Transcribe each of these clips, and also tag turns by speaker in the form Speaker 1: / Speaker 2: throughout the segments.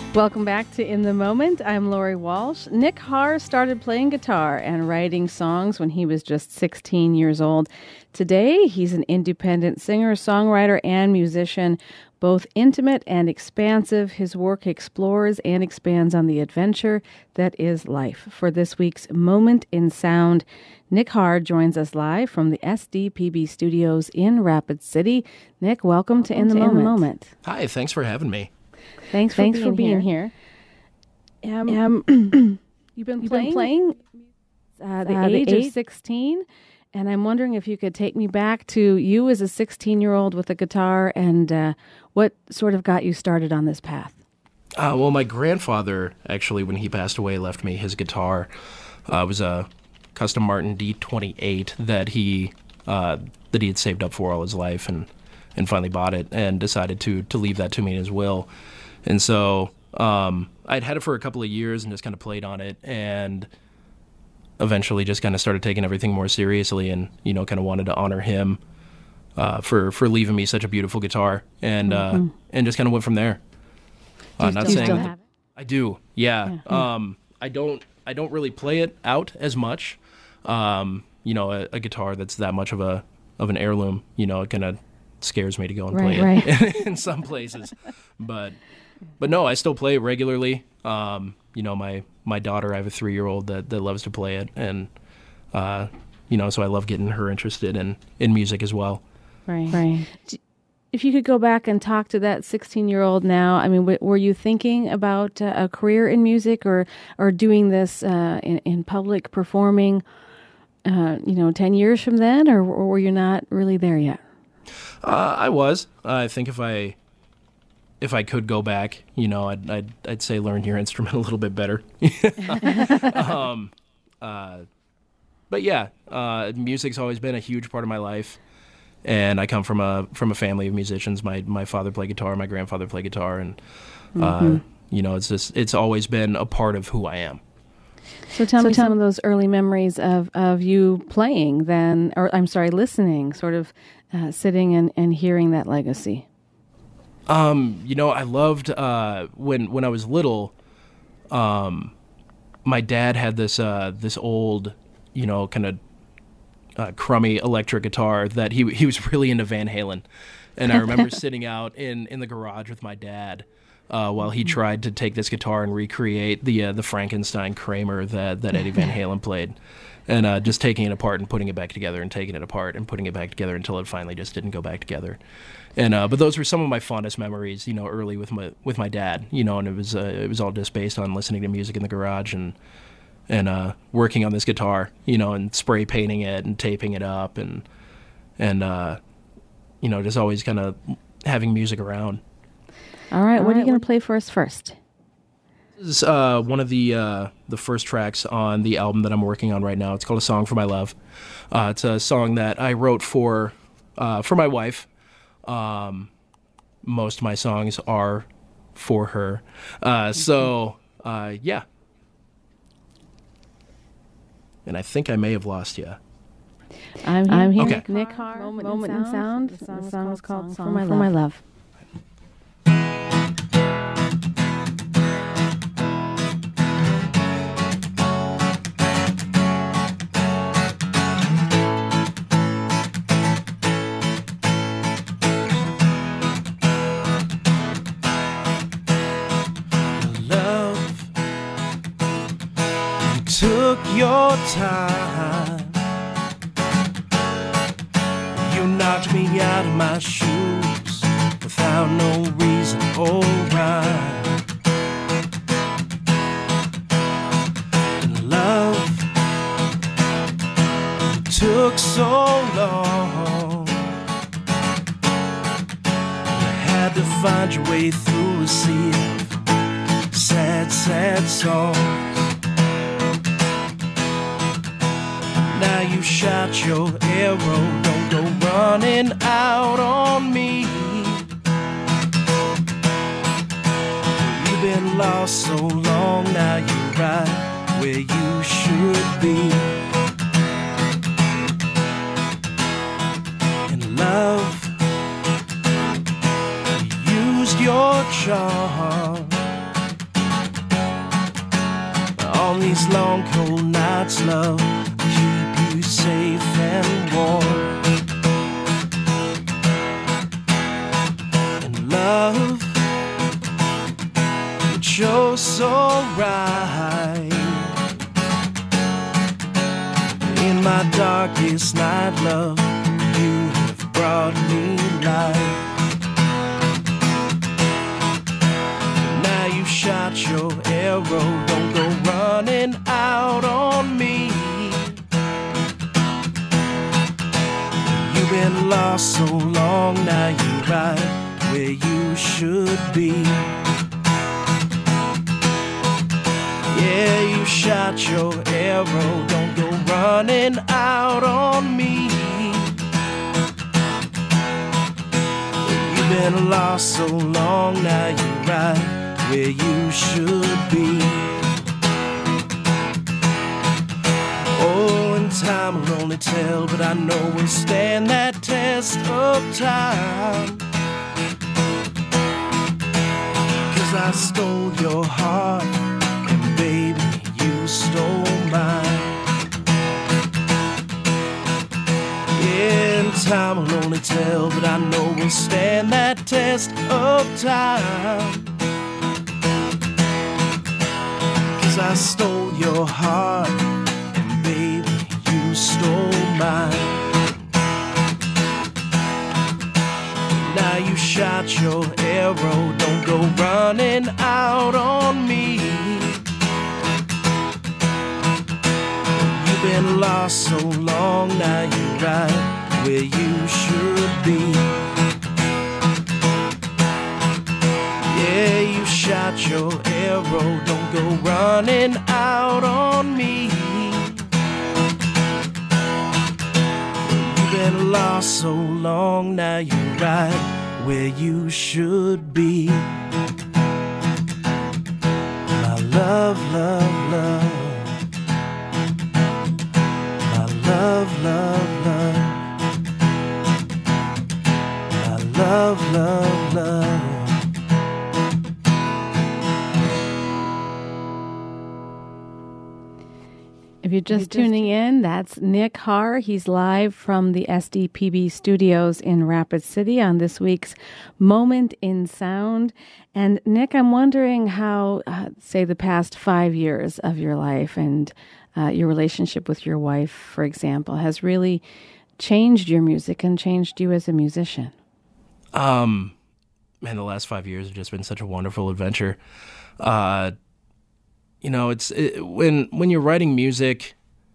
Speaker 1: Welcome back to In the Moment. I'm Lori Walsh. Nick Haar started playing guitar and writing songs when he was just 16 years old. Today, he's an independent singer, songwriter, and musician, both intimate and expansive. His work explores and expands on the adventure that is life. For this week's Moment in Sound, Nick Haar joins us live from the SDPB studios in Rapid City. Nick, welcome to In the Moment.
Speaker 2: Hi, thanks for having me.
Speaker 1: Thanks for being here. You've been playing the age of 16, and I'm wondering if you could take me back to you as a 16-year-old with a guitar and what sort of got you started on this path.
Speaker 2: Well, my grandfather, actually, when he passed away, left me his guitar. It was a custom Martin D28 that he had saved up for all his life and finally bought it and decided to leave that to me in his will. And so I'd had it for a couple of years and just kind of played on it and eventually just kind of started taking everything more seriously and, kind of wanted to honor him for leaving me such a beautiful guitar and just kind of went from there.
Speaker 1: Do you still have it?
Speaker 2: I do, yeah. I don't really play it out as much. A guitar that's that much of an heirloom, it kind of scares me to go and play it in some places. But no, I still play it regularly. My daughter, I have a 3-year-old that loves to play it, and so I love getting her interested in music as well.
Speaker 1: Right. If you could go back and talk to that 16-year-old now, I mean, were you thinking about a career in music or doing this in public performing, 10 years from then, or were you not really there yet?
Speaker 2: I was. I think if I could go back, I'd say learn your instrument a little bit better. But yeah, music's always been a huge part of my life, and I come from a family of musicians. My father played guitar, my grandfather played guitar, and it's always been a part of who I am.
Speaker 1: So tell me some of those early memories of you playing then, listening, sort of sitting and hearing that legacy.
Speaker 2: I loved when I was little. My dad had this old, kind of crummy electric guitar that he was really into Van Halen, and I remember sitting out in the garage with my dad while he tried to take this guitar and recreate the Frankenstein Kramer that Eddie Van Halen played. And just taking it apart and putting it back together and taking it apart and putting it back together until it finally just didn't go back together. And but those were some of my fondest memories, early with my dad, and it was all just based on listening to music in the garage and working on this guitar, and spray painting it and taping it up and just always kind of having music around.
Speaker 1: All right, what are you going to play for us first?
Speaker 2: This is one of the first tracks on the album that I'm working on right now. It's called A Song for My Love. It's a song that I wrote for my wife. Most of my songs are for her. Yeah. And I think I may have lost you.
Speaker 1: I'm here.
Speaker 2: Okay.
Speaker 1: Nick Haar, Moment in Sound. The song is called Song for My Love.
Speaker 3: Took your time. You knocked me out of my shoes without no reason or rhyme. And love, it took so long. You had to find your way through a sea of sad, sad songs. Now you shot your arrow, don't go running out on me. You've been lost so long, now you're right where you should be. And love, you used your charm. these long cold nights, love, keep you safe and warm. And love, it's you're so right. In my darkest night, love, you have brought me light. Now you shot your arrow, don't go running out on me. You've been lost so long, now you're right where you should be. Yeah, you shot your arrow, don't go running out on me. You've been lost so long, now you're right where you should be. Oh, and time will only tell, but I know we'll stand that test of time. 'Cause I stole your heart, and baby, you stole mine. Yeah, and time will only tell, but I know we'll stand that test of time. 'Cause I stole your heart, and baby, you stole mine. Now you shot your arrow, don't go running out on me. You've been lost so long, now you're right where you should be. Yeah, you shot your arrow, don't go running out on me. You've been lost so long, now you're right where you should be. My love, love, love. My love, love, love. My love, love, love.
Speaker 1: If you're just tuning in, that's Nick Haar. He's live from the SDPB studios in Rapid City on this week's Moment in Sound. And Nick, I'm wondering how, say, the past 5 years of your life and your relationship with your wife, for example, has really changed your music and changed you as a musician.
Speaker 2: Man, the last 5 years have just been such a wonderful adventure. You know, when you're writing music,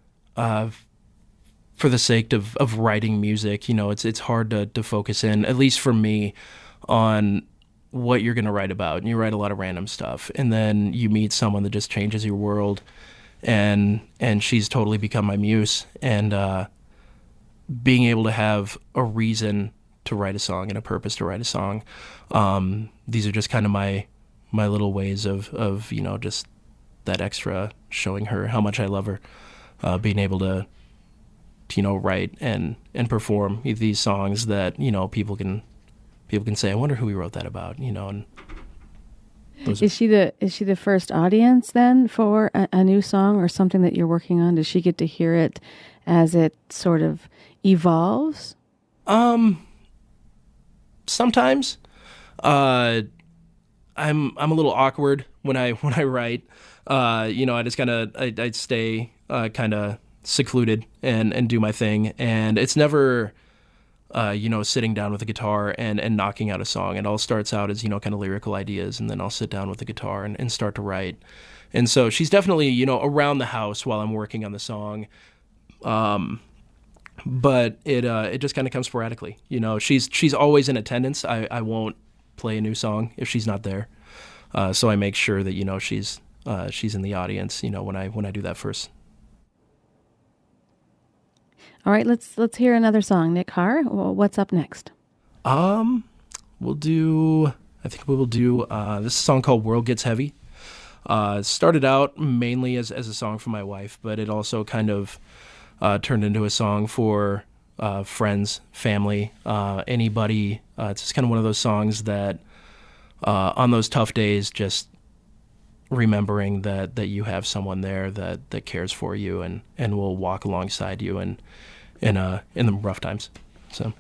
Speaker 2: for the sake of writing music, you know, it's hard to focus in, at least for me, on what you're going to write about. And you write a lot of random stuff, and then you meet someone that just changes your world, and she's totally become my muse. And being able to have a reason to write a song and a purpose to write a song, these are just kind of my little ways of you know, just that extra, showing her how much I love her, being able to you know, write and perform these songs that, you know, people can say, I wonder who we wrote that about, you know. And
Speaker 1: is she the first audience then for a new song or something that you're working on? Does she get to hear it as it sort of evolves?
Speaker 2: Sometimes. I'm a little awkward when I write. You know, I just I'd stay kind of secluded and do my thing, and it's never you know, sitting down with a guitar and knocking out a song. It all starts out as, you know, kind of lyrical ideas, and then I'll sit down with the guitar and start to write. And so she's definitely, you know, around the house while I'm working on the song. But it just kind of comes sporadically. You know, she's always in attendance. I won't play a new song if she's not there. So I make sure that, you know, she's in the audience, you know, when I do that first.
Speaker 1: All right, let's hear another song. Nick Haar, what's up next?
Speaker 2: I think we will do this song called World Gets Heavy. It started out mainly as a song for my wife, but it also kind of turned into a song for friends, family, anybody. It's just kind of one of those songs that on those tough days just remembering that you have someone there that cares for you and will walk alongside you in the rough times. So.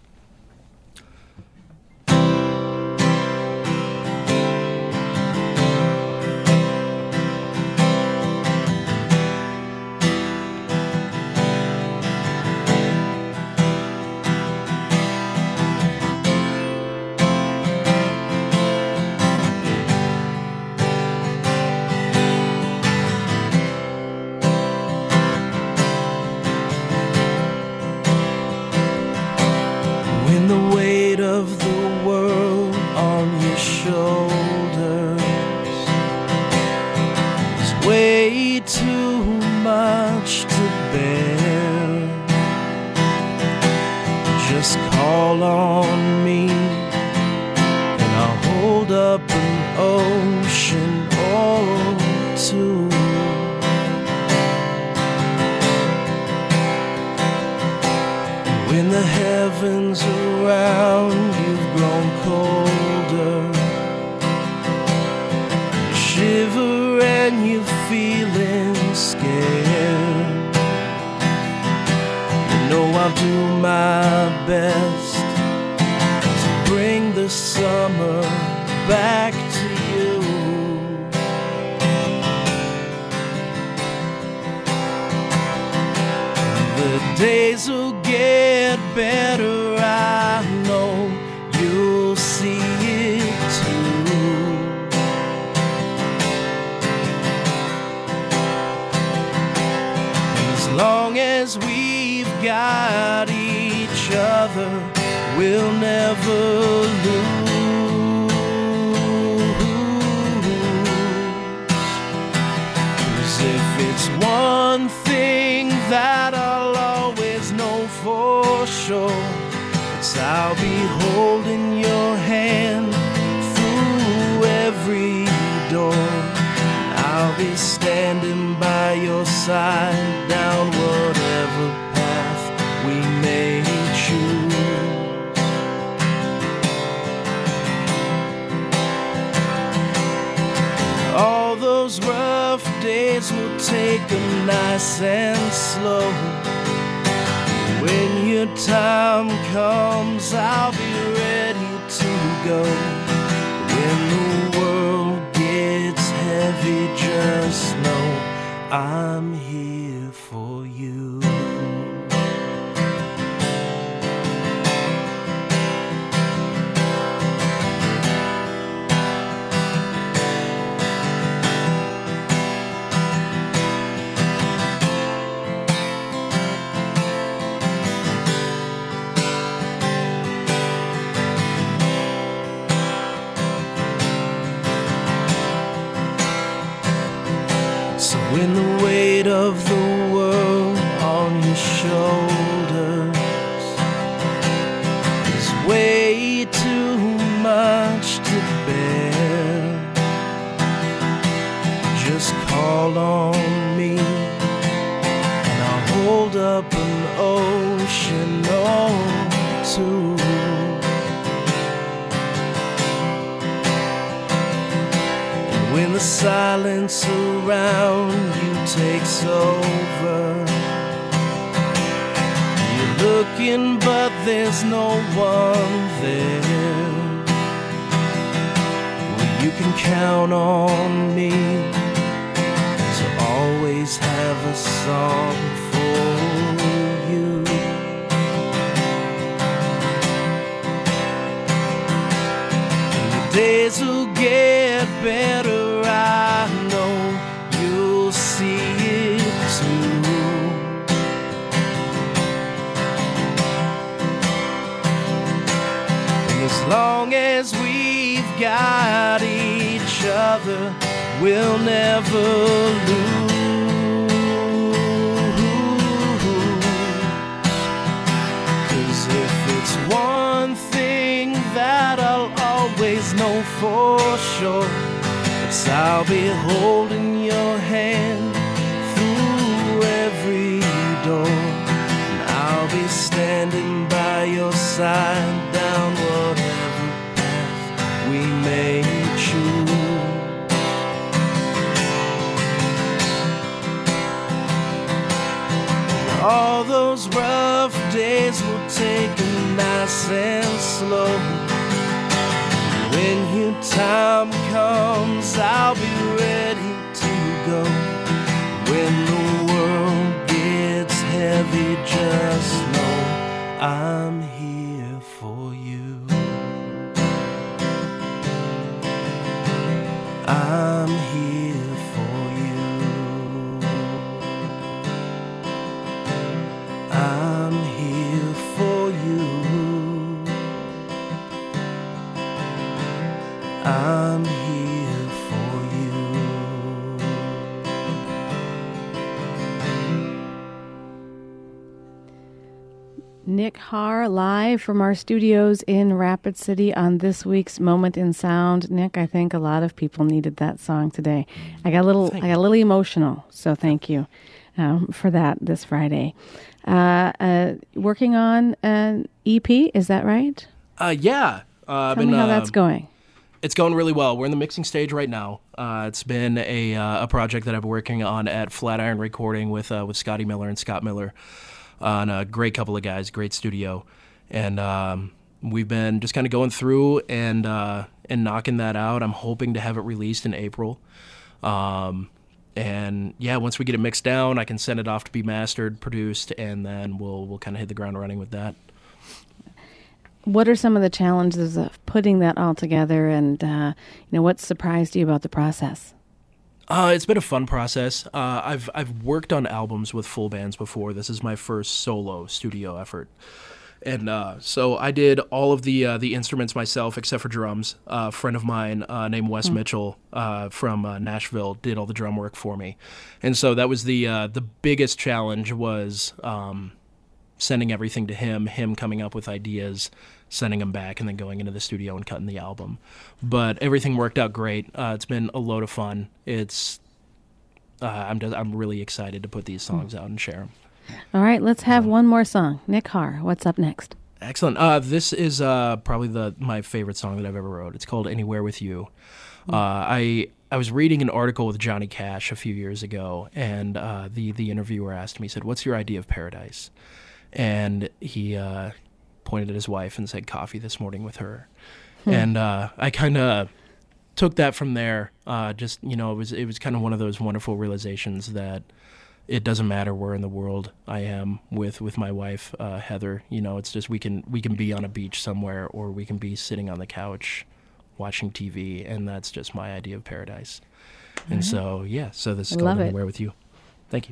Speaker 3: When the weight of the world on your shoulders is way too much to bear, just call on me and I'll hold up an ocean or two. When the silence around you takes over, you're looking but there's no one there. Well, you can count on me to always have a song for you. And the days will get better, I know you'll see it too. And as long as we've got each other, we'll never lose. 'Cause if it's one thing that I'll always know for sure, I'll be holding your hand through every door, and I'll be standing by your side down whatever path we may choose. All those rough days will take them nice and slow. When your time comes, I'll be ready to go. When the world gets heavy, just know I'm here for you. I'm here for you. I'm here for you. I'm here for you.
Speaker 1: Nick Haar live from our studios in Rapid City on this week's Moment in Sound. Nick, I think a lot of people needed that song today. I got a little emotional, so thank you for that this Friday. Working on an EP, is that right?
Speaker 2: Yeah.
Speaker 1: Tell me how that's going.
Speaker 2: It's going really well. We're in the mixing stage right now. It's been a project that I've been working on at Flatiron Recording with Scotty Miller and Scott Miller, on a great couple of guys, great studio, and we've been just kind of going through and knocking that out. I'm hoping to have it released in April, and yeah, once we get it mixed down, I can send it off to be mastered, produced, and then we'll kind of hit the ground running with that.
Speaker 1: What are some of the challenges of putting that all together, and what surprised you about the process?
Speaker 2: It's been a fun process. I've worked on albums with full bands before. This is my first solo studio effort, and so I did all of the instruments myself except for drums. A friend of mine named Wes Mitchell from Nashville did all the drum work for me, and so that was the biggest challenge was sending everything to him coming up with ideas, sending them back, and then going into the studio and cutting the album. But everything worked out great. It's been a load of fun. It's I'm really excited to put these songs out and share them.
Speaker 1: All right, let's have one more song. Nick Haar, what's up next?
Speaker 2: Excellent. This is probably my favorite song that I've ever wrote. It's called Anywhere With You. I was reading an article with Johnny Cash a few years ago, and the interviewer asked me, he said, "What's your idea of paradise?" And he pointed at his wife and said, "Coffee this morning with her." And I kind of took that from there. Just, it was kind of one of those wonderful realizations that it doesn't matter where in the world I am with my wife, Heather. It's just we can be on a beach somewhere, or we can be sitting on the couch watching TV, and that's just my idea of paradise. And so this is called Anywhere With You. Thank you.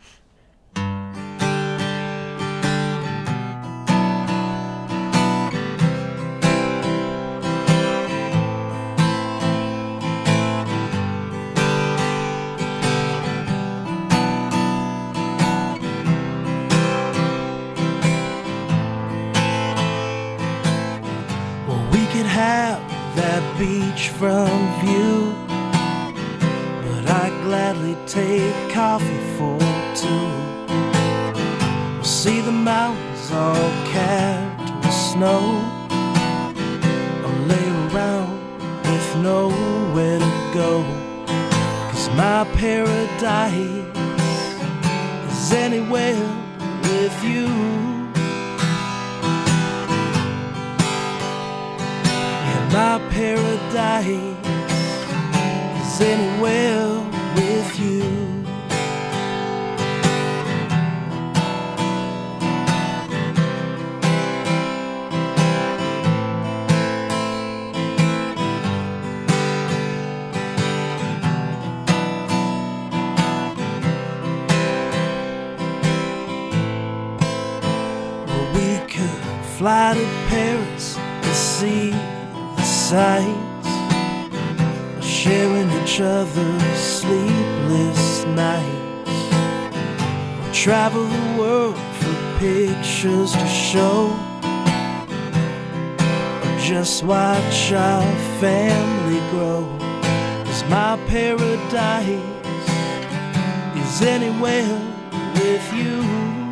Speaker 3: Beachfront view, but I'd gladly take coffee for two. We'll see the mountains all capped with snow, or lay around with nowhere to go, 'cause my paradise is anywhere with you. My paradise is anywhere with you. Well, we could fly to Paris to see sights, sharing each other's sleepless nights, or travel the world for pictures to show, or just watch our family grow. 'Cause my paradise is anywhere with you.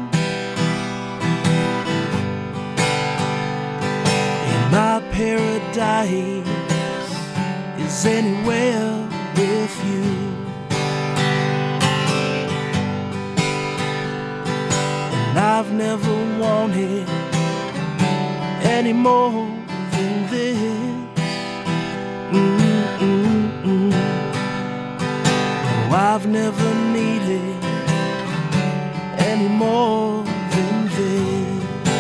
Speaker 3: My paradise is anywhere with you. I've never wanted any more than this. No, I've never needed any more than this.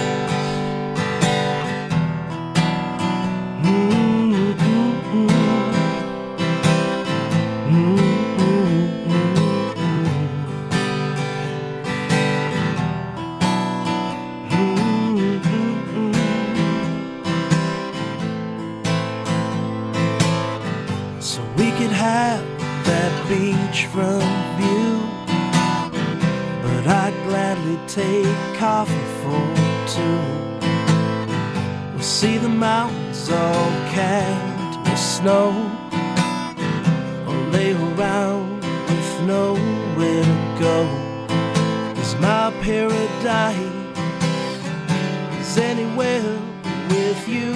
Speaker 3: So we could have that beachfront view, but I'd gladly take coffee for two. We'll see the mountains all capped with snow, or lay around with nowhere to go. 'Cause my paradise is anywhere with you.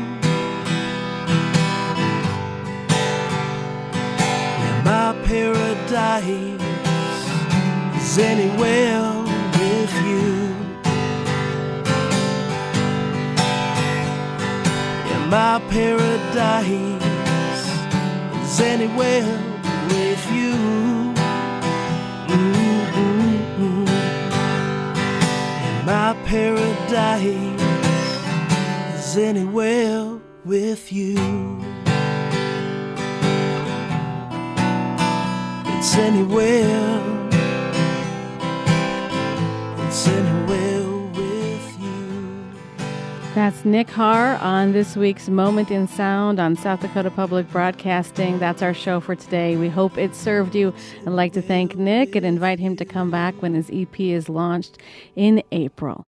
Speaker 3: My paradise is anywhere with you. Yeah, my paradise is anywhere with you. Yeah, my paradise is anywhere with you. It's anywhere with you.
Speaker 1: That's Nick Haar on this week's Moment in Sound on South Dakota Public Broadcasting. That's our show for today. We hope it served you. I'd like to thank Nick and invite him to come back when his EP is launched in April.